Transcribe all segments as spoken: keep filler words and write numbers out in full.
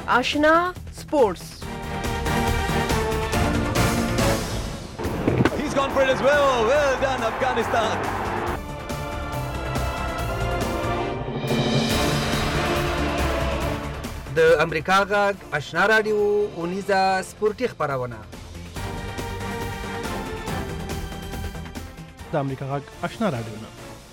آشنا سپورتس. He's gone for it as well. Well done, Afghanistan. د امریکا غږ آشنا رادیو اونیزه سپورتي خبرونه. د امریکا غږ آشنا رادیو نه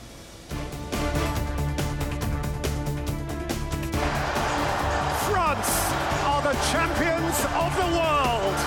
France are the champions of the world.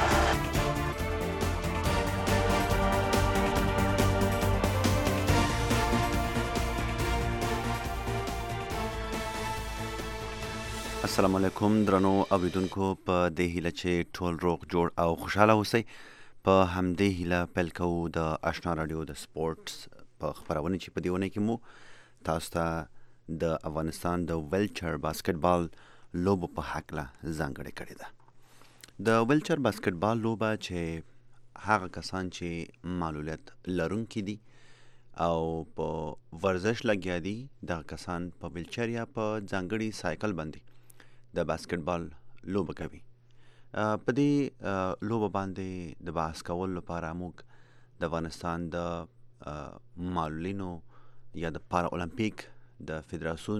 السلام علیکم درنو اوریدونکو، په دې هیله چې ټول روغ جوړ او خوشاله اوسئ. په همدې هیله پیل کوو د آشنا رادیو د سپورټس په خپرونه چې په دې اونۍ کې مو تاسو ته د افغانستان د ویلچر باسکټبال لوبو په هکله ځانګړې کړې ده. د ویلچر باسکټبال لوبه چې هغه کسان چې معلولیت لرونکي دي او په ورزش لګیا دي، دغه کسان په ویلچر یا په ځانګړي سایکل باندې د باسکټبال لوبه کوي. په دې لوبه باندې د بحث کولو لپاره موږ د افغانستان د معلولینو یا د پارا اولمپیک د فدراسیون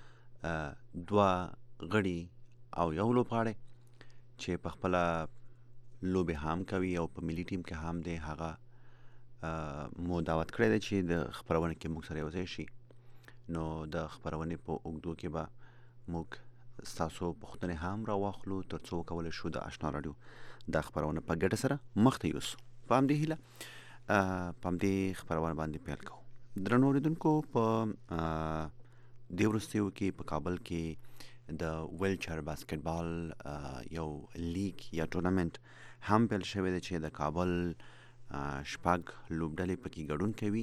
دوه غړي او یو لوبغاړی چې په خپله لوبې هم کوي او په ملي ټیم کې هم دی، هغه مو دعوت کړی دی چې د خپرونې کې موږ سره یوځای شي. نو د خپرونې په اوږدو کې به موږ ستاسو پوښتنې هم راواخلو تر څو وکولی شو د آشنا راډیو دا خپرونه په ګډه سره مخ ته یوسو. په همدې هیله په همدې خپرونه باندې پیل کوو. درنو اورېدونکو، په دې وروستیو کې په کابل کې د ویلچر باسکټبال یو لیګ یا ټورنمنټ هم پیل شوی دی چې د کابل شپږ لوبډلې پکې ګډون کوي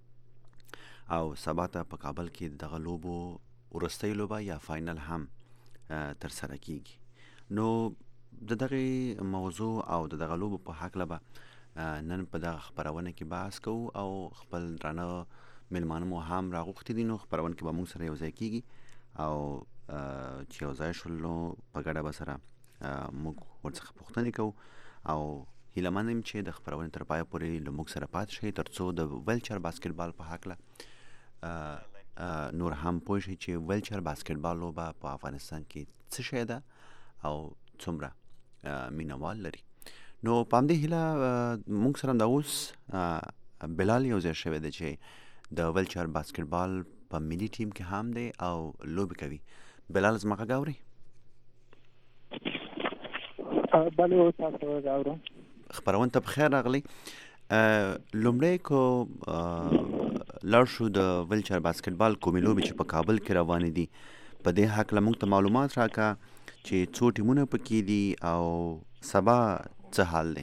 او سبا ته په کابل کې دغه لوبو وروستۍ لوبه یا فاینل هم ترسره کیږي. نو د دغه موضوع او د دغه لوبو په هکله به نن په دغه خپرونه کې بحث کوو او خپل درانه میلمانه مو هم راغوښتي دي. نو خپرونه کې به موږ سره یوځای کیږي او چې یوځای شول نو په ګډه به سره موږ ورڅخه پوښتنې کوو او هیله من یم چې د خپرونې تر پایه پورې له موږ سره پاتې شئ تر څو د ویلچر باسکټبال په هکله نور هم پوه شئ چې ویلچر باسکټبال لوبه په افغانستان کې څه شی ده او څومره مینوال لري. نو په همدې هیله موږ سره همدا اوس بلال یو ځای شوی دی چې د ویلچر باسکټبال په ملي ټیم کې هم دی او لوبې کوي. بلال، زما غږ اورې؟ بله، اوس تاسو غږ اورم. خپرونې ته پخیر راغلی. لومړی کو لاړ شو د ویلچر باسکټبال کومې لوبې چې په کابل کې روانې دي، په دې هکله موږ ته معلومات راکړه چې څو ټیمونه پکې دي او سبا څه حال دی.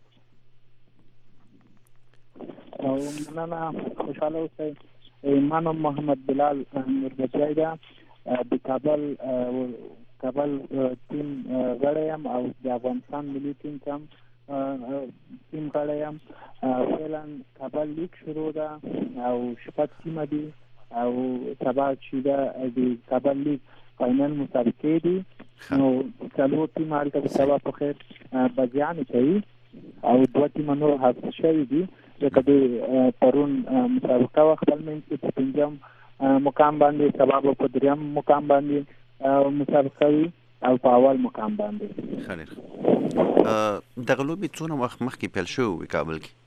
مننه، خوشحاله اوسئ. ما نوم محمد بلال نوربچی ده، د کابل کابل ټیم غړی یم او د افغانستان ملي ټیم کې هم ټیم غړی یم. فعلا کابل لیګ شروع ده او شپږ ټیمه دي او سبا چې ده د کابل لیګ فاینل مسابقې دي. نو څلور ټیمه هلته د سبا په خیر بازیانې کوي او دوه ټیمه نور حاضر شوي دي. ځکه د پرون مسابقه وه، خپل منځ کې په پنځم مقام باندې، سبا به په درېیم مقام باندې مسابقه وي او په اول مقام باندې. ښه ډېر. دغه لوبې څونه وخت مخکې پیل شوې وې کابل کې؟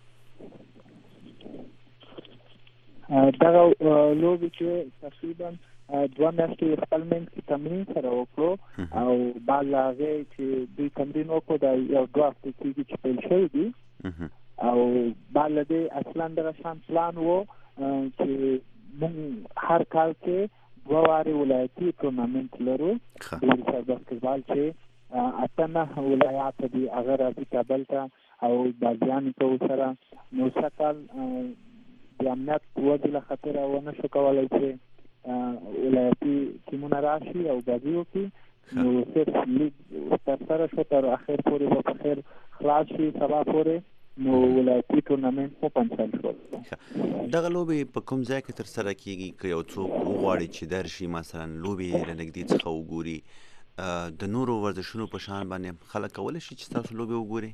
دغه لوبې چې تقریبا دوه میاشتې خپل منځ کې تمرین سره وکړو او بعد له هغې چې دوی تمرین وکړو دا یو دوه هفتې کېږي چې پیل شوي دي او بعد له دې اصلا دغه شان پلان و چې موږ هر کال کې دوه وارې ولایتي ټورنمنټ لرو. د ویلچر باسکټبال چې اته نه ولایات دي هغه راځي کابل ته او بازیانې کوو سره. نو سږ کال د امنیت وجې له خاطره ونه شو کولی چې ولایتي ټیمونه راشي او بازي وکړي. نو صرف لیګ ترسره شو، تر اخر پورې به په خیر خلاص شي سبا پورې. نو ولایتي ټورنمنټ مو پنځل شول. دغه لوبې په کوم ځای کې ترسره کیږي؟ که یو څوک وغواړي چې درشي مثلا لوبې له نږدې څخه وګوري، د نورو ورزشونو په شان باندې خلک کولی شي چې تاسو لوبې وګوري؟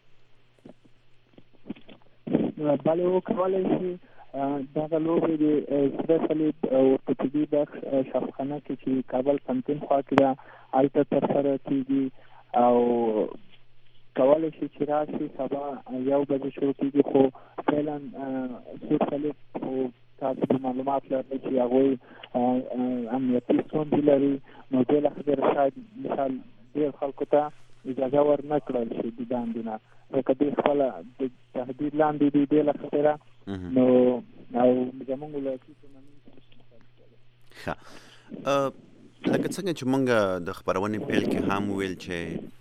بله وکولی شي. دغه لوبې د سره صلیب ورکوټګي بخش شفخانه کې چې کابل پنتین خوا کې ده هلته ترسره کېږي او کولی شي چې راشي. سبا یو بجې شروع کېږي خو فعلا سور صلیب خو تاسو د معلومات لرئ چې هغوی امنیتي ستونزې لري، نو دې له خبره شاید مثال ډېر خلکو ته اجازه ورنه کړل شي د باندې نه، ځکه دوی خپله د تهدید لاندې دي دې له خبره. نو او زموږ ولایتي ټورنمنټ ښه لکه څنګه چې موږ د خپرونې پیل کې هم ویل چې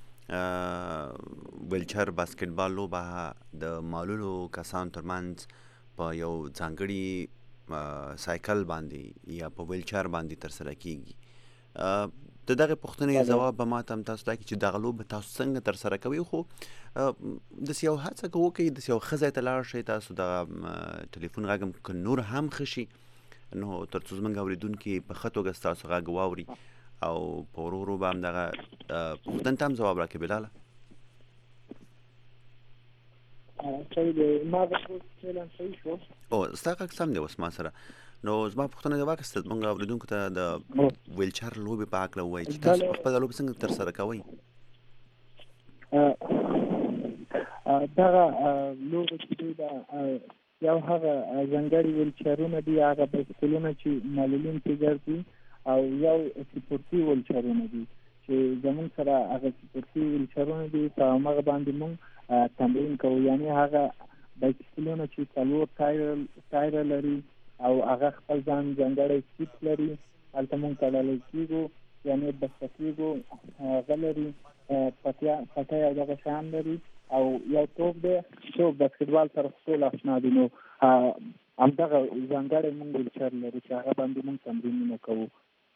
ویلچر باسکټبال لوبه د معلولو کسانو ترمنځ په یو ځانګړي سایکل باندې یا په ویلچر باندې ترسره کیږي. د دغه پوښتنې ځواب به ما ته هم تاسو راکړي چې دغه لوبه تاسو څنګه ترسره کوئ، خو داسې یو هڅه که وکړئ داسې یو ښه ځای ته لاړ شئ، تاسو دغه ټلیفون غږ هم که نور هم ښه شي نو تر څو زموږ اورېدونکي په ښه توګه ستاسو غږ واوري او په ورو ورو به هم دغه پوښتنې ته هم ځواب راکړي. بلاله او ستا غږ سم دی اوس ما سره. نو زما پوښتنه دې واخیسته زموږ اورېدونکو ته د ویلچر لوبې په هکله ووایي چې تاسو خپله لوبې څنګه ترسره کوئ؟ دغه لوبه چې دوی ده یو هغه ځانګړي ویلچرونه دي، هغه بایسکلونه چې معلولین پرې ګرځي، او یو سپورتي ویلچرونه دي چې زموږ سره هغه سپورتي ویلچرونه دي په همغه باندې موږ تمرین کوو. یعنې هغه بایسکلونه چې څلور ټایره لري او هغه خپل ځان ځانګړی سیټ لري، هلته موږ تړلی کېږو، یعنې بسته کېږو، هغه لري پټۍ او دغه شیان لري، او یو توپ دی. توپ باسکټبال سره ټول اشنا دي. نو همدغه ځانګړی موږ ویلچر لرو چې هغه باندې موږ تمرینونه کوو.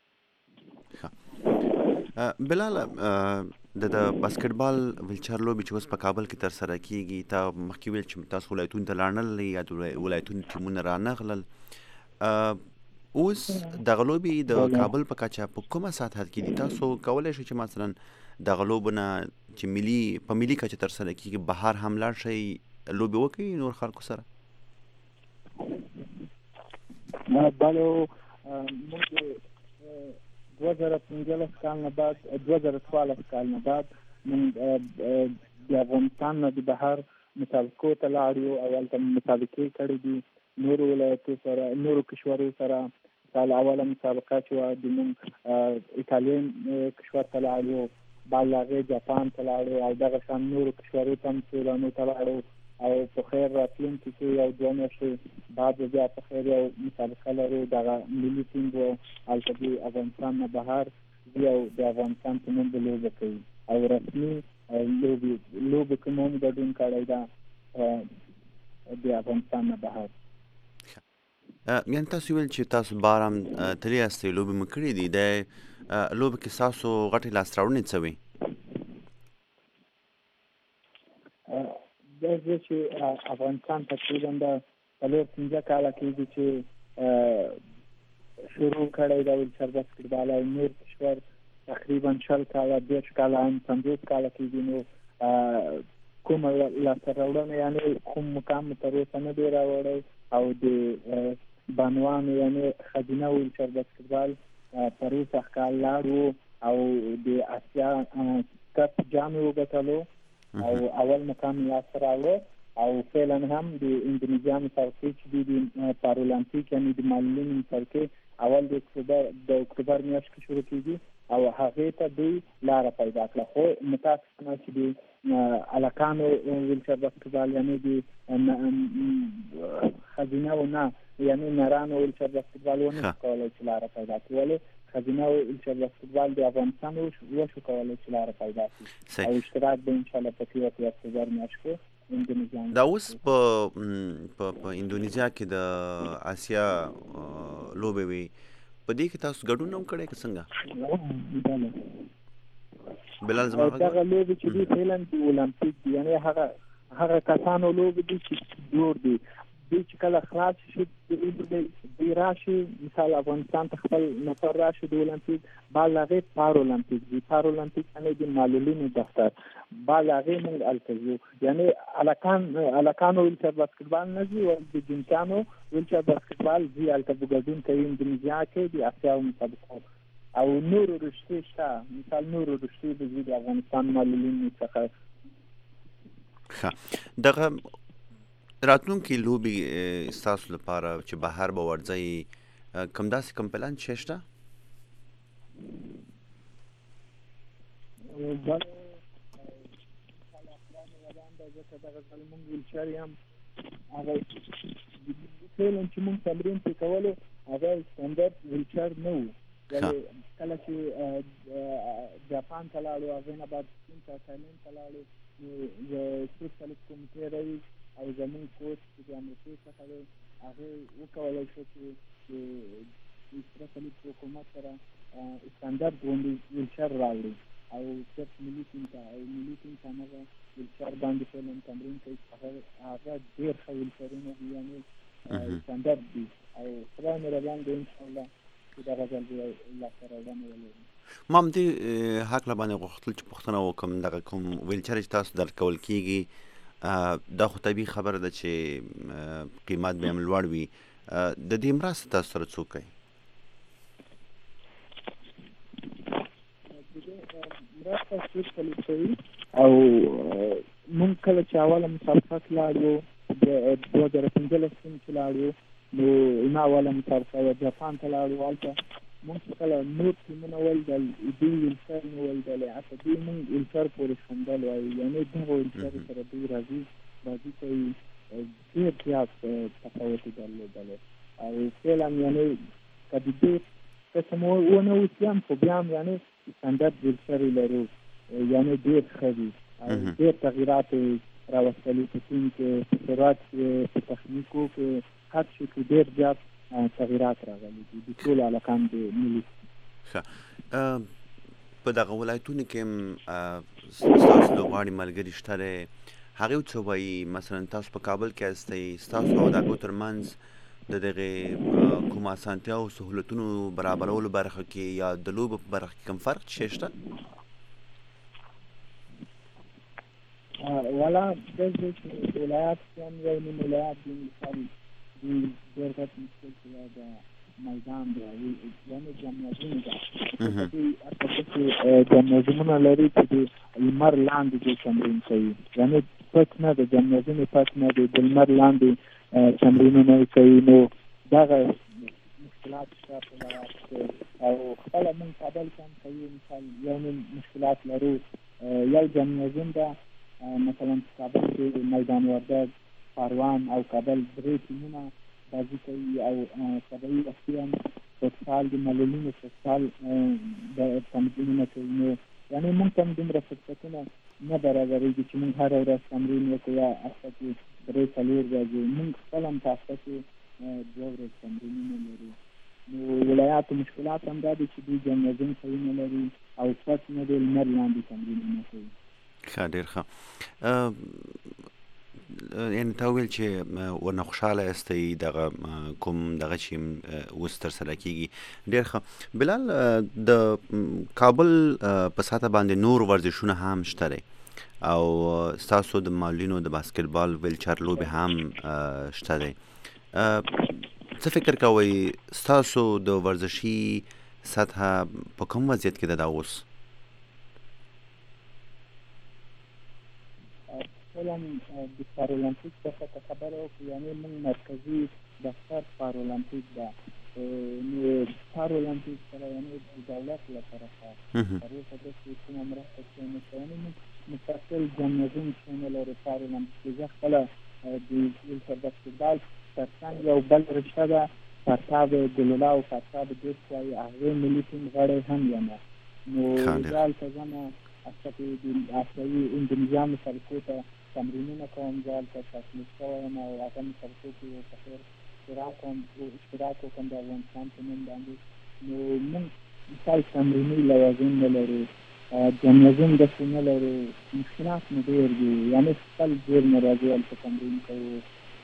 بلاله د د باسکټبال ویلچر لوبې چې اوس په کابل کې ترسره کېږي، تا مخکې ویل چې تاسو ولایتونو ته لاړنلئ یا د ولایتونو ټیمونه رانغلل، اوس دغه لوبې د کابل په کچه په کومه سطحه کې دي؟ تاسو کولی شئ چې مثلا دغه لوبونه چې ملي په ملي کچه ترسره کېږي بهر هم لاړ شئ لوبې وکړئ نور خلکو سره؟ بله موږ دوه زره پنځلس کال نه بعد دوه زره څوارلس کال نه بعد موږ د افغانستان نه د بهر مسابقو ته لاړو او هلته مسابقې کړې دي نورو ولایتو سره، نورو کشورو سره. سال اوله مسابقه چې وه د موږ ایټالین کشور ته لاړو، بعد له هغې جاپان ته لاړو او دغه شان نورو کشورو ته هم سیلانو ته لاړو، او په خیر راتلونکي کې یو دوه میاشتې بعد بیا په خیر یو مسابقه لرو. دغه ملي ټیم به هلته د افغانستان نه بهر ځي او د افغانستان په نوم به لوبه کوي، او رسمي لوبې لوبې کې مو هم ګډون کړی ده د افغانستان نه بهر. یعنې تاسو ویل چې تاسو بار هم تللي یاستئ، لوبې مو کړې دي، د لوبې کې ستاسو غټې لاسته راوړنې څه وې؟ دا زه چې افغانستان تقریبا د څلور پنځه کاله کېږي چې شروع کړی دا ویلچر باسکټبال، او نور کشور تقریبا شل کاله دېرش کاله هم پنځوس کاله کېږي. نو کومه لاسته راوړنه یعنې کوم مقام مو تر اوسه نه دی راوړی، او د بانوانو یعنې ښځینه ویلچر باسکټبال تر اوسه کال لاړو او د اسیا کپ جام یې وګټلو او اول مقام یې لاسته راوړی، او فعلا هم د اندونیزیا مسابقې چې دي د پارالمپیک یعنې د معلولینو مسابقې اول د اکتوبر د اکتوبر میاشت کې شروع کېږي، او هغې ته دوی لاره پیدا کړه. خو متاسفانه چې د هلکانو ویلچر باسکټبال یعنې د ښځینهو نه یعنې نرانو ویلچر باسکټبال ونه شو کولی چې لاره پیدا کړي، ولې ښځینه ویلچر باسکټبال د افغانستان وشو کولی چې لاره پیدا کړي، او اشتراک به انشاءالله په تېره په اکتوبر میاشت کې اندونیزیا. دا اوس په په اندونیزیا کې د اسیا لوبې وي، په دې کې تاسو ګډون هم کړی که څنګه؟ بلال زما دغه لوبې چې دي فعلا د اولمپیک دي، یعنې هغه هغه کسانو لوبې دي چې جوړ دي دوی چې کله خلاص شي دوی راشي مثال افغانستان ته خپل نفر راشي د اولمپیک بعد هغې پارالمپیک دي پارالمپیک یعنې د معلولینو دفتر بعد هغې موږ هلته ځو یعنې هلکان هلکانو ویلچر باسکټبال نه ځي او د جنسیانو ویلچر باسکټبال ځي هلته به ګډون کوي اندونیزیا کې د اسیاو مسابقو او نورو رشتې شته مثال نورو رشتې به ځي د افغانستان معلولینو څخه. ښه دغه راتلونکي لوبې ستاسو لپاره چې بهر به ورځئ کوم داسې کوم پلان چې شته؟ ځکه دغه ځل مونږ ویلچر یم هغه فعلا چې مونږ تمرین پرې کولو هغه سټنډرډ ویلچر نه وو کله چې جاپان ته لاړو هغې نه بعد چین ته تایلنډ ته لاړو نو د سپیشلیسټ کمیټې راوي او زمونږ کوچ چې د امریکې څخه دی هغې وکولی شو چې د سپیشلیسټ حکومت سره سټنډرډ غوندې ویلچر راوړي او صرف ملي ټیم ته او ملي ټیم ته همغه ویلچر باندې فعلا تمرین کوي هغه ډېر ښه ویلچرونه دي یعنې سټنډرډ دي او خدای مهربان دی انشاءالله چې دغه ځل به لاسته راوړنه ولري. ما همدې هکله باندې غوښتل چې پوښتنه وکړم دغه کوم ویلچر چې تاسو درکول کېږي دا خو طبیعي خبره ده چې قیمت به هم لوړ وي د دې مرسته تاسو سره څوک کوي؟ مرسته څوک کوي او مونږ کله چې اوله مسابقه کې لاړو د دوه زره پنځلس کې چې لاړو نو ایمه اوله مسابقه وه جاپان ته لاړو هلته مونږ چې کله نور ټیمونه ولدل دوی ویلچر مې ولدلې حتی دوی مونږ ویلچر پورې خندل وایي یعنې دغه ویلچر سره دوی راځي بازي کوي ډېر زیات تفاوت یې درلودلی او فعلا یعنې که د دې قسم ونه اوسي هم خو بیا هم یعنې سټنډرډ ویلچر یې لرو یعنې ډېر ښه دي او ډېر تغیرات یې راوستلي په ټیم کې په سرعت کې په تخنیکو کې هر شي کې ډېر زیات تغیرات راغلي دي د ټولو هلکان د ملي. ښه په دغه ولایتونو کې هم ستاسو لوبغاړي ملګري شته دی هغوی څه وایي مثلا تاسو په کابل کې هستئ ستاسو او د هغوی ترمنځ د دغې کوم اسانتیاو او سهولتونو برابرولو برخه کې یا د لوبو په برخه کې کوم فرق شی شته؟ والا داسې دی چې ولایت کې هم یو نیم ولایت دی مثال دوی ډېر غټ مشکل چې د میدان دی یعنې جمنازیوم ده دوی هلته داسې جمنازیومونه لري چې د لمر لاندې دوی تمرین کوي یعنې پټ نه ده جمنازیوم یې پټ نه دی د لمر لاندې تمرینونه یې کوي نو دغه مشکلات شته په ولایت کې او خپله مونږ کابل کې هم کوي مثال یو نیم مشکلات لرو یو جمنازیوم ده مثلا کابل کې میدان وردګ کاروان او کابل درې ټیمونه بازي کوي او سبایي وختي هم فوټسال د معلولینو فوټسال د تمرینونه کوي نو یعنې مونږ ته هم دومره فرصتونه نه برابرېږي چې مونږ هره ورځ تمرین وکړو یا هفته کې درې څلور ورځې مونږ خپل هم په هفته کې دوه ورځې تمرینونه لرو نو ولایاتو مشکلات هم دا دی چې دوی جمنازیوم صحیح نه لري او پټ نه دی لمر لاندې تمرینونه کوي. ښه ډېر ښه یعنې تا وویل چې ورنه خوشحاله یاستئ دغه کوم دغه چې اوس ترسره کېږي ډېر ښه. بلال د کابل په سطحه باندې نور ورزشونه هم شته دی او ستاسو د معلولینو د باسکټبال ویلچر لوبې هم شته دی څه فکر کوئ ستاسو د ورزشي سطحه په کوم وضعیت کې ده دا اوس؟ فعلا د پارالمپیک څخه که خبره وکړو یعنې مونږ مرکزي دفتر پارالمپیک ده نو پارالمپیک سره یعنې د دولت له طرفه تر اوسه داسې کومه مرسته شوې نشته یعنې مونږ مستقل جمنازیوم چې نه لرو پارالمپیک کې زه خپله د ویلچر باسکټبال تر څنګ یو بل رشته ده پرتاب ګلولا او پرتاب دوست وایي هغې ملي ټیم غړی هم یم نو زه هلته ځمه هسته کې د آسیایي اندونیزیا مسابقو ته تمرینونه کوم زه هلته شاکلت شوی یم او هغه مسابقو کې یو څه خیر اشتراک کوم اشتراک وکړم د افغانستان په نوم باندې نو موږ مثال تمریني لوازم نه لرو جمنازیوم داسې نه لرو مشکلات مو ډېر دي یعنې خپل ډېر نه راځي هلته تمرین کوو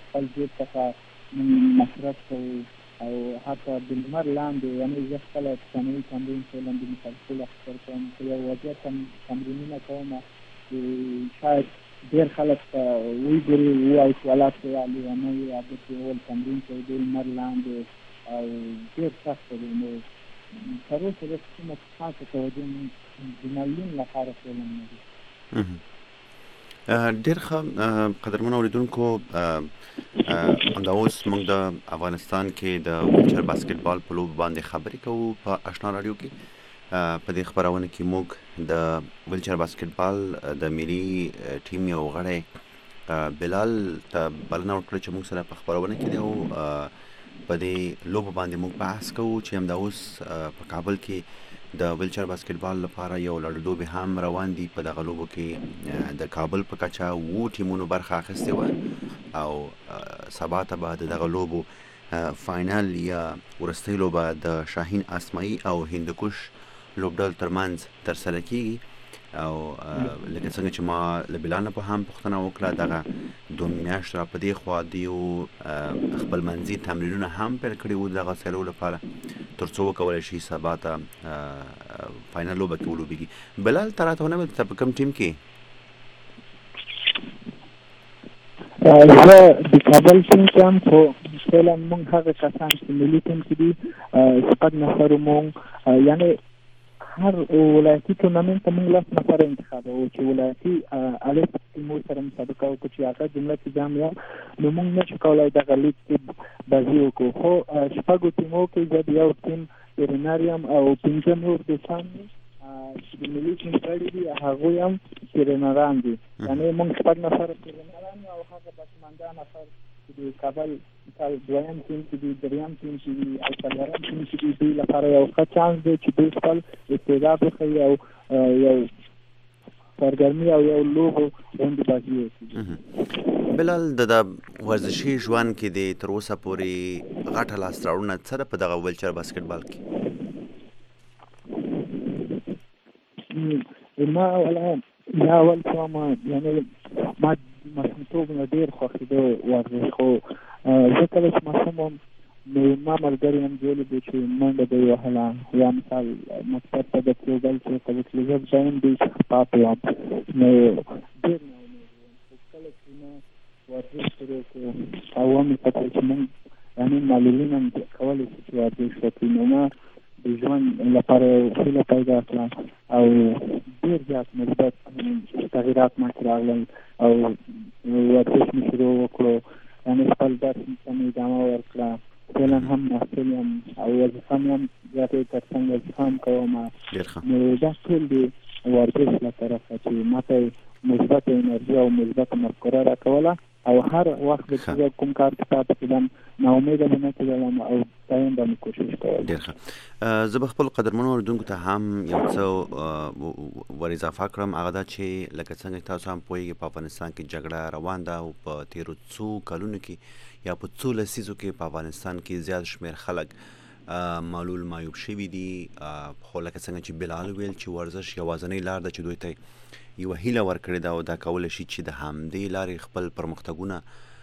خپل جیب څخه موږ مصرف کوو او حتی د لمر لاندې یعنې زه خپله ثانوي تمرین فعلا د مسلسل اخیستل کوم په یو وضعیت تمرینونه کوم چې شاید ډېر خلک ویګوري ووایي چې ولات یا لیونی عادت یې ول تمرین کوي د لمر لاندې او ډېر سخت دی نو تر اوسه داسې کومه خاصه توجه د معلولین لپاره فعلا نه دي. ډېر ښه قدرمنو اورېدونکو، همدا اوس موږ د افغانستان کې د ویلچر باسکټبال په لوبو باندې خبرې کوو په اشنا راډیو کې. په دې خپرونه کې موږ د ویلچر باسکټبال د ملي ټیم یو غړی بلال ته بلنه ورکړه چې موږ سره په خپرونه کې دی او په دې لوبو باندې موږ بحث کوو چې همدا اوس په کابل کې د ویلچر باسکټبال لپاره یو لړ لوبې هم روان دي. په دغه لوبو کې د کابل په کچه اووه ټیمونو برخه اخیستې وه او سبا ته به د دغه لوبو فاینل یا وروستۍ لوبه د شاهین اسماعي او هندوکش لوبډل ترمنځ ترسره کیږي او لکه څنګه چې ما له بلال نه په هم پوښتنه وکړه، دغه دوه میاشت را په دې خوا دیو خپل منځي تمرینونه هم پیل کړي وو دغه سیلو لپاره تر څو وکولی شي سبا ته فاینل لوبه کې ولوبېږي. بلال ته راته ونه ویل ته په کوم ټیم کې؟ زه د کابل ټیم کې یم خو فعلا موږ هغه کسان چې ملي ټیم کې دي شپږ نفر موږ یعنې هر ولایتي ټورنمنټ ته موږ لس نفره انتخابوو چې ولایتي الف ټیمو سره مسابقه وکړو چې هغه جمله کې ځام یم نو موږ نشو کولی دغه لیګ کې بازي وکړو. خو شپږو ټیمو کې زه د یو ټیم ټرینر یم او پنځه نور دوستان چې د ملي ټیم غړي دي هغوی هم ټرینران دي، یعنې موږ شپږ نفره ټرینران یو او هغه بسمانده نفر چې د کابل مثال دویم ټیم چې دي، دریم ټیم چې دي او څلورم ټیم چې دي، دوی لپاره یو ښه چانس دی چې دوی خپل استعداد وښیي او یو سرګرمي او یو لوبو غوندې بازي وکړي. بلال د ورزشي ژوند کې د تر اوسه پورې غټه لاسته راوړنه څه ده په دغه ویلچر باسکټبال کې؟ ما اولا یا اول کوم یعنې ما ماشومتوب نه ډېر خوښېده ورزش، خو زه کله چې ماشوم وم نو ما ملګري هم جوړې دي چې منډه به یې وهله یا مثال مکتب ته به تلو بل څه ته به تلو، زه دویم دی چې پاتې وم نو ډېر ناامیده وم. خو کله چې ما ورزش شروع کړو او ومې کتل چې موږ یعنې معلولین هم کولی شي چې ورزش وکړي نو ما د ژوند لپاره هیله پیدا کړه او ډېر زیات مثبت تغیرات ما کې راغلل او ورزش مې شروع وکړو، یعنې خپل درس ته مې ادامه ورکړه. فعلا هم محصل یم او وظیفه مې هم زیاتې تر څنګ وظیفه هم کوم نو دا ټول د ورزش له طرفه چې ما ته مثبت انرژي او مثبت مفکوره راکوله او هر وخت چې زه کوم کار کې پاتې کېدم ناامیده مې نه کېدلم او دایم به مې کوشش کول. ډېر ښه. زه به خپل قدرمنو اورېدونکو ته هم یو څه ور اضافه کړم، هغه دا چې لکه څنګه تاسو هم پوهېږئ په افغانستان کې جګړه روان ده او په تېرو څو کلونو کې یا په څو لسیزو کې په افغانستان کې زیات شمېر خلک معلول معیوب شوي دي. خو لکه څنګه چې بلال ویل چې ورزش یوازینۍ لار ده چې دوی ته یوه هیله ورکړې ده او دا کولی شي چې د همدې لارې خپل پرمختګونه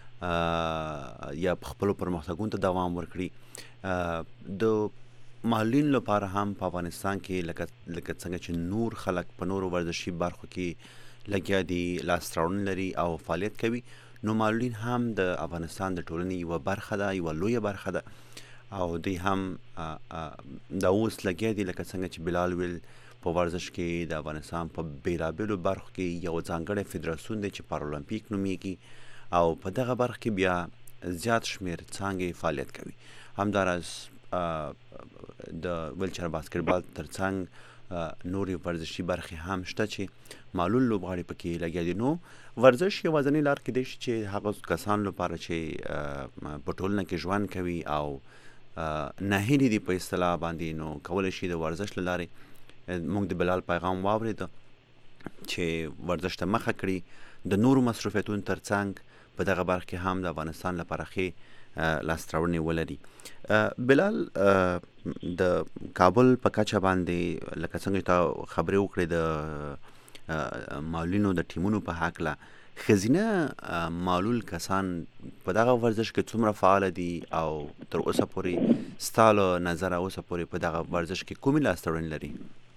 یا خپلو پرمختګونو ته دوام ورکړي. د معلولینو لپاره هم په افغانستان کې لکه لکه څنګه چې نور خلک په نورو ورزشي برخو کې لګیا دي، لاسته راوړنې لري او فعالیت کوي، نو معلولین هم د افغانستان د ټولنې یوه برخه ده، یوه لویه برخه ده او دوی هم دا اوس لګیا دي لکه څنګه چې بلال ویل په ورزش کې د افغانستان په بیلابیلو برخو کې یو ځانګړی فدراسیون دی چې پارالمپیک نومیږي او په دغه برخه کې بیا زیات شمېر څانګې فعالیت کوي. همداراز د ویلچر باسکټبال تر څنګ نورې ورزشي برخې هم شته چې معلول لوبغاړي پکې لګیا دي. نو ورزش یوازینۍ لار کیدای شي چې هغه کسان لپاره چې په ټولنه کې ژوند کوي او ناهیلي دي په اصطلاح باندې، نو کولی شي د ورزش له لارې موږ د بلال پیغام واورېده چې ورزش ته مخه کړي، د نورو مصروفیتونو تر څنګ په دغه برخه کې هم د افغانستان لپاره ښې لاسته راوړنې ولري. بلال د کابل په کچه باندې لکه څنګه تا خبرې وکړې د معلولینو د ټیمونو په هکله، ښځینه معلول کسان په دغه ورزش کې څومره فعال دي او تر اوسه پورې ستا له نظره اوسه پورې په دغه ورزش کې کومې لاسته راوړنې لري؟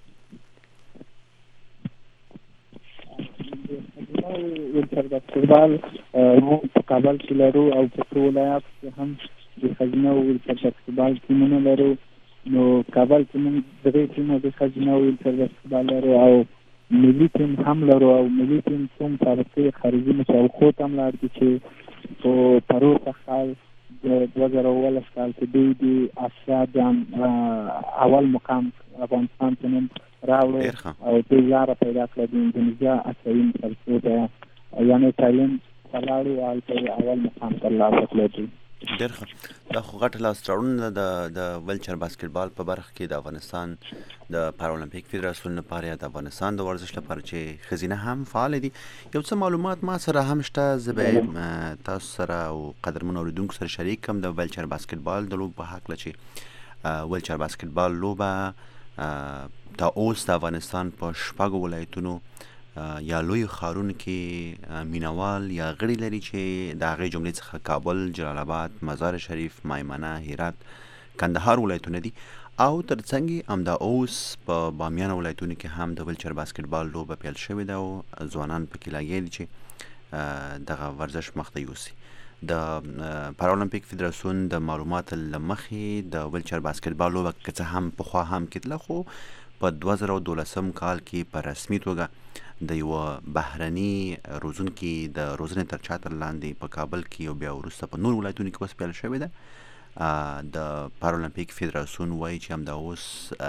ویلچر باسکټبال موږ په کابل کې لرو او په څو ولایاتو کې هم د ښځینه ویلچر باسکټبال ټیمونه لرو. نو کابل کې موږ درې ټیمه د ښځینه ویلچر باسکټبال لرو او ملي ټیم هم لرو او ملي ټیم څو مسابقې خارجي مسابقو ته هم لاړ دي چې په پروسه کال د دوه زره اوولس کال کې دوی د اسیا جام اول مقام افغانستان ته نوم راوړی او دوی لاره پیدا کړه د اندونیزیا اسیايي مسابقو ته یعنې تایلند ته لاړو او هلته یې اول مقام ترلاسه کړی دی. ډېر ښه. دا خو غټه لاسته راوړنه ده د ویلچر باسکټبال په برخه کې د افغانستان د پارالمپیک فدراسیون لپاره یا د افغانستان د ورزش لپاره چې ښځینه هم فعال دي. یو څه معلومات ما سره هم شته، زه به تاسو سره او قدرمنو اورېدونکو سره شریک کړم د ویلچر باسکټبال د لوبو په هکله چې ویلچر باسکټبال لوبه دا اوس د افغانستان په شپږو ولایتونو یا لوی ښارونو کې مینوال یا غړي لري چې د هغې جملې څخه کابل، جلال آباد، مزار شریف، مایمنه، هرات، کندهار ولایتونه دي او ترڅنګ یې همدا اوس په بامیان ولایتونو کې هم د ویلچر باسکټبال لوبه پیل شوې ده او ځوانان پکې لګیا دي چې دغه ورزش مخته یوسي. د پارالمپیک فدراسیون د معلوماتو له مخې د ویلچر باسکټبال لوبه که څه هم پخوا هم کېدله خو په دوه زره او دولسم کال کې په رسمي توګه د یوه بهرني روزونکي د روزنې تر چتر لاندې په کابل کې او بیا وروسته په نور ولایتونو کې اوس پیل شوې ده. د پارالمپیک فدراسیون وایي چې همدا اوس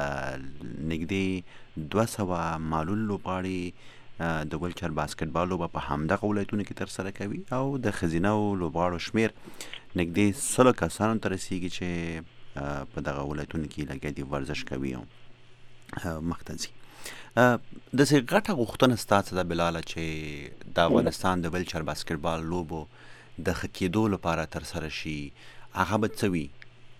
نږدې دوه سوه معلول لوبغاړي د ویلچر باسکټبال لوبه په همدغه ولایتونو کې ترسره کوي او د ښځینه لوبغاړو شمېر نږدې سلو کسانو ته رسیږي چې په دغه ولایتونو کې لګیا دي ورزش کوي او مخته ځي. داسې غټه غوښتنه ستا څه ده بلاله چې د افغانستان د ویلچر باسکټبال لوبو د ښه کېدو لپاره ترسره شي، هغه به څه وي؟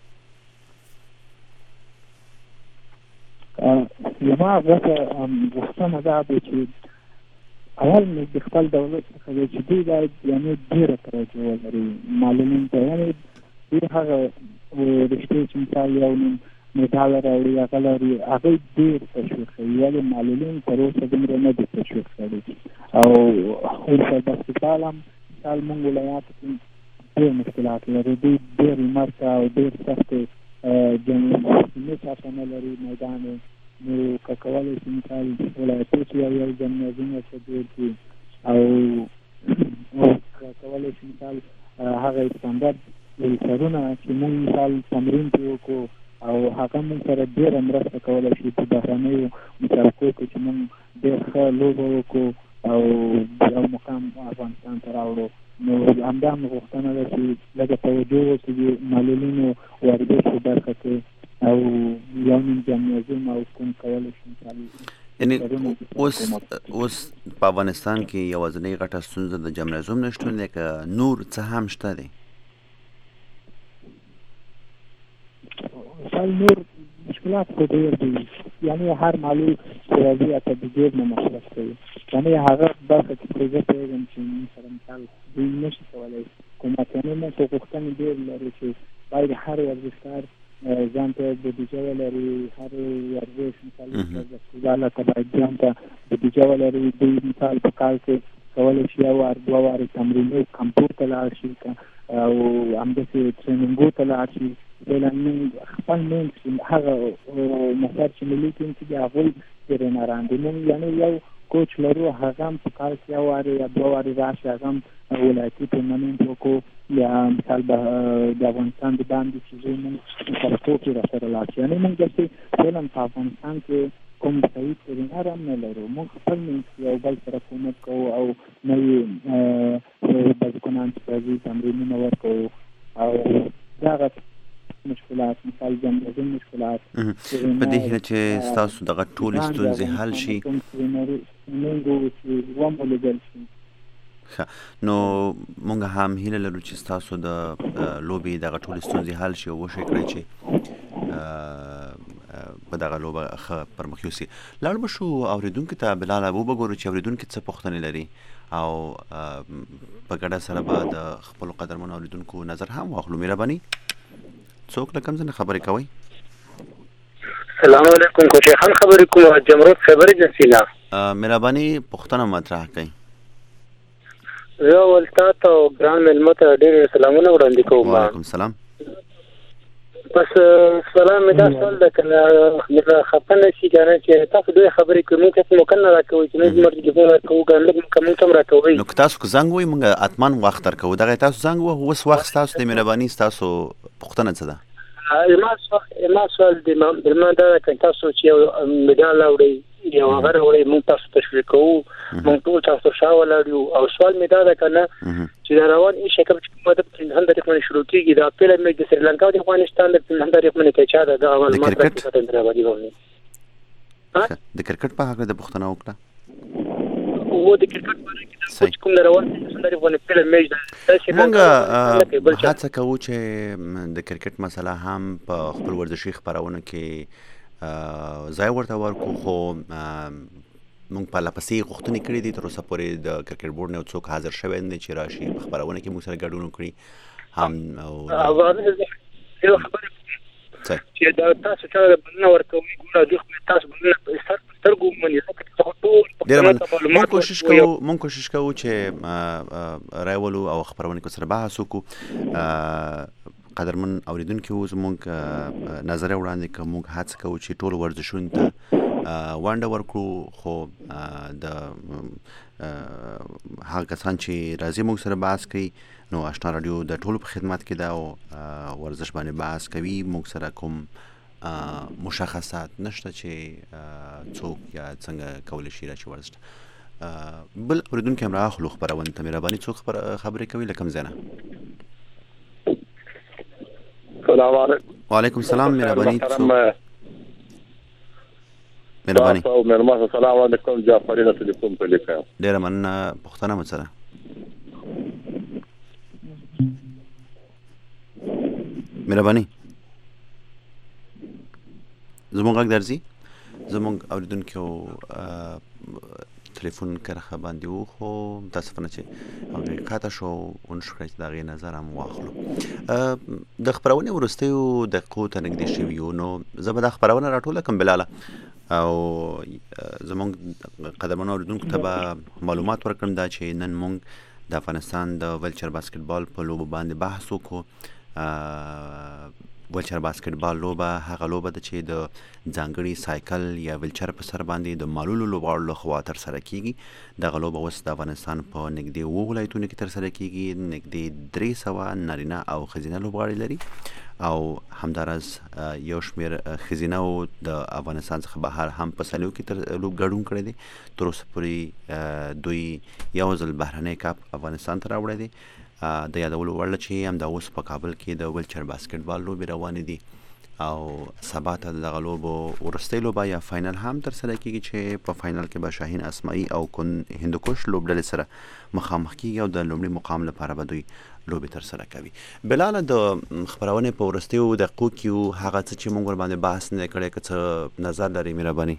زما غټه غوښتنه دا ده چې اول مې د خپل دولت څخه دی چې دوی باید یعنې ډېره توجه ولري معلولینو ته، یعنې دوی هغه رشتې چې مثال یو نیم میډال راوړي هغه لري هغه ډېر تشویق کوي، ولې معلولین تر اوسه دومره نه دي تشویق کړي او ویلچر باسکټبال هم مثال موږ ولایاتو کې ډېر مشکلات لري، دوی ډېر لمر ته او ډېر سختې جمعې چاته نه لري میدان یې. نو که کولی شي مثال ولایتو چې یو یو جمنازیوم ورته جوړ کړي او که کولی شي مثال هغه استاندارد ویلچرونه چې موږ مثال تمرین پرې وکړو او هغه موږ سره ډېره مرسته کولی شي په بهرنیو مسابقو کې چې موږ ډېر ښه لوبه وکړو او یو مقام افغانستان ته راوړو. نو همدا مې غوښتنه ده چې لږه توجه وشي د معلولینو ورزش په برخه کې او یو نیم جمنازیوم او کوم کولی شي مثال یعنې اوس اوس په افغانستان کې یوازینۍ غټه ستونزه د جمنازیوم نشتون دی که نور څه هم شته دی؟ مثال نور مشکلات خو ډېر دي، یعنې هر معلول چې راځي هلته د جیب نه مصرف کوي، یعنې هغه برخه کې پرې زه پوهېږم چې سره مثال دوی نه شي کولی کومک، یعنې موږ خو غوښتنې ډېر لرو چې باید هر ورزشکار ځان ته بودیجه ولري، هر ورزش مثال باسکټبال ته باید ځان ته بودیجه ولري، دوی مثال په کال کې کولی شي یو وار دوه وارې تمریني کمپو ته لاړ شي او همداسې ټرینینګو ته لاړ شي. فعلا موږ خپل منځ کې هغه مثال چې ملي ټیم کې دي هغوی ټرینران دي، موږ یعنې یو کوچ لرو هغه هم په کال کې یو وارې یا دوه وارې راشي، هغه هم ولایتي ټورنمنټ وکړو یا مثال د افغانستان د باندې چې زوی موږ مسابقو کې راسره لاړ شي. یعنې موږ داسې فعلا په افغانستان کې کوم صحیح ټرینر هم نه لرو، موږ خپل منځ کې یو بل سره کومک کوو او نوي بازیکنان چې راځي تمرینونه ورکوو او دغه مشکلات مثال جمنازیوم مشکلات په دې هیله چې ستاسو دغه ټولې ستونزې حل شي. نو مونږ هم هیله لرو چې ستاسو د لوبې دغه ټولې ستونزې حل شي او وشي کړئ چې په دغه لوبه ښه پرمخ یوسي. لاړ به شو اورېدونکي ته بلاله وبګورو چې اورېدونکي څه پوښتنې لري او په ګډه سره به د خپلو قدرمنو اوریدونکو نظر هم واخلو. مهرباني څوک له کوم ځای نه خبرې کوئ؟ السلام علیکم کوچی خان خبرې کوم جمرود خبر ایجنسی نه. مهرباني پوښتنه مطرح کړئ. زه ولتا ته ګران مېلمه ته ډېر سلامونه وړاندې کوم. وعلیکم السلام. بس سلام مې دا سوال ده که خفه نه شي که نه چې تاسو ډېرې خبرې کوئ موږ تاسو موقع نه راکوئ چې موږ زموږ ټلیفون راکوو که لږ موږ ته هم راکوئ. نو که تاسو که زنګ ووایئ موږ حتما وخت درکوو. دغه تاسو زنګ ووهو اوس وخت ستاسو دی. مهرباني ستاسو پوښتنه څه ده؟ ما سوال دی ما دا ده که تاسو چې یو مډال راوړئ یو هغه راوړئ موږ تاسو تشویق کوو موږ ټول تاسو شا ولاړ یو. او سوال مې دا ده که نه چې دا روان ایشیا کپ چې کومه د پنځم تاریخ باندې شروع کېږي دا پیله میچ د سریلانکا او د افغانستان د پنځم تاریخ باندې کې چا ده دا معلومات راکړي ته درابادي باندې د کرکټ په هکله د پوښتنه وکړه. و د کرکټ باندې چې کوم روان پنځم تاریخ باندې پیله میچ ده موږ هڅه کوو چې د کرکټ مسله هم په خپل ورزشي خپرونه کې ځای ورته ورکړو خو موږ په لپسې غوښتنې کړې دي تر اوسه پورې د کرکټ بورډ نه څوک حاضر شوی نه چې راشي په خپرونه کې موږ سره ګډون وکړي هم چې دا تاسو چې بلنه ورکوي ګوره دوی تاسو بلنه په سترګو باندې مونږ کوشش کوو مونږ کوشش کوو چې راولو او خبرونه کو سره بحث وکړو. قدرمن اوریدونکو زموږ نظر وړاندې کوم موږ هڅه کوو چې ټول ورزشونو ته وانډه ورکړو خو د هغه کسان چې راځي موږ سره بحث کوي نو آشنا رادیو د ټولو په خدمت کې ده او ورزش باندې بحث کوي. موږ سره کوم مشخصات نشته چې څوک یا څنګه کولی شي راشي ورزش بل اوریدونکي هم راخلو خبرونه ته. مهرباني څوک خبرې کوي له کوم ځای نه؟ السلام علیکم. وعلیکم السلام. مهرباني مهرباني تاسو مهرباني السلام علیکم. جعفری نه ټلیفون په لیکه ډېره مننه. پوښتنه مو سره مهرباني زموږ غږ درځي؟ زموږ اوریدونکو تلیفون کرخه باندې و خو متاسفانه چې هغه قاطع شو ونشکره چې د هغې نظر هم واخلو. د خپرونې وروستیو دقیقو ته نږدې شوي یو نو زه به دا خپرونه راټوله کړم بلاله او زموږ قدرمنو اوریدونکو ته به معلومات ورکړم دا چې نن موږ د افغانستان د ویلچر باسکټبال په لوبو باندې بحث وکړو. ویلچر باسکټبال لوبه هغه لوبه ده چې د ځانګړي سایکل یا ویلچر په سر باندې د معلولو لوبغاړو لخوا ترسره کیږي. دغه لوبه اوس د افغانستان په نږدې اووه ولایتونو کې ترسره کیږي. نږدې درې سوه نارینه او ښځینه لوبغاړي لري او همداراز یو شمېر ښځینهو د افغانستان څخه بهر هم په سیالیو کې لوب ګډون کړی دی. تر اوسه پورې دوی یو ځل بهرنی کپ افغانستان ته راوړی دی. د یادولو وړ چې همدا اوس په کابل کې د ویلچر باسکټبال لوبې روانې دي او سبا ته دغه لوبو وروستۍ لوبه یا فاینل هم ترسره کیږي چې په فاینل کې به شاهین اسماعي او کن هندوکش لوبډلې سره مخامخ کیږي او د لومړي مقام لپاره به دوی لوبې ترسره کوي. بلاله د خپرونې په وروستیو دقیقو کې هغه څه چې موږ ورباندې بحث نه کړی که څه نظر لري مهرباني؟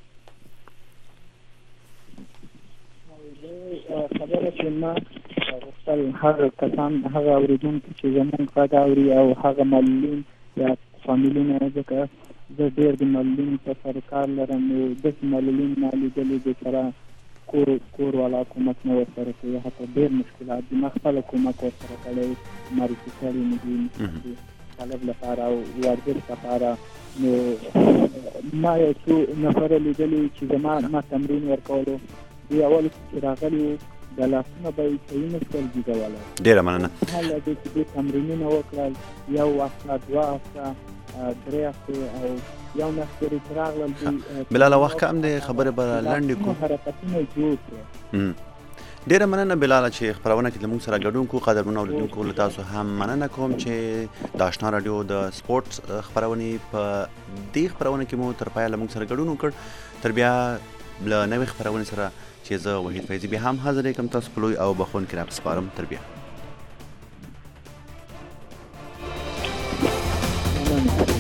خبره چې ما غوښتل هغه کسان هغه اورېدونکي چې زموږ غږ اوري او هغه معلولین یا فامیلونه ځکه زه ډېر د معلولینو په سره کار لرم نو داسې معلولین ما لیدلي بېچاره کور کور والا کومک نه ورسره کوي حتی ډېر مشکلات دي. ما خپله کومک ورسره کړی معرفي کړی مې دي طالب لپاره او ورزش لپاره. نو ما یو څو نفره لیدلي چې زما ما تمرین ورکولو دوی اول چې راغلي وو د لاسونه به یې صحیح نه شول جګولی. ډېره مننه. هله دې چې دوی تمرینونه وکړل یو هفته دوه هفته درې هفتې او یو میاشت پورې چې راغلل دوی بلاله وخت کم دی خبرې به لنډې کړو. حرکتونه یې جوړ کړل. ډېره مننه بلاله چې خپرونه کې له موږ سره ګډون کوو. قدرمنو اورېدونکو له تاسو هم مننه کوم چې د آشنا راډیو د سپورټس خپرونې په دې خپرونه کې مو تر پایه له موږ سره ګډون وکړ. تر بیا له نوې خپرونې سره چې زه وحید فیضي بیا هم حاضر یم تاسو په لوی او بخښونکي راپسپارم. تر بیا